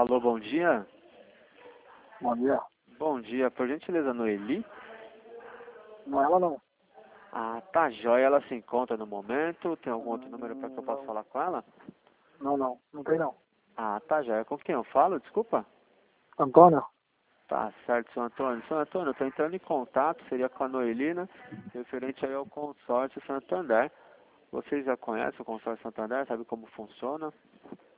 Alô, bom dia. Bom dia. Bom dia, por gentileza, Noeli? Não, ela não. Ah, tá jóia, ela se encontra no momento. Tem algum outro número para que eu possa falar com ela? Não. Não tem não. Ah, tá jóia. Com quem eu falo? Desculpa. Antônio? Tá certo, seu Antônio. Seu Antônio, eu tô entrando em contato, seria com a Noeli, né? Referente aí ao consórcio Santander. Vocês já conhecem o consórcio Santander? Sabe como funciona?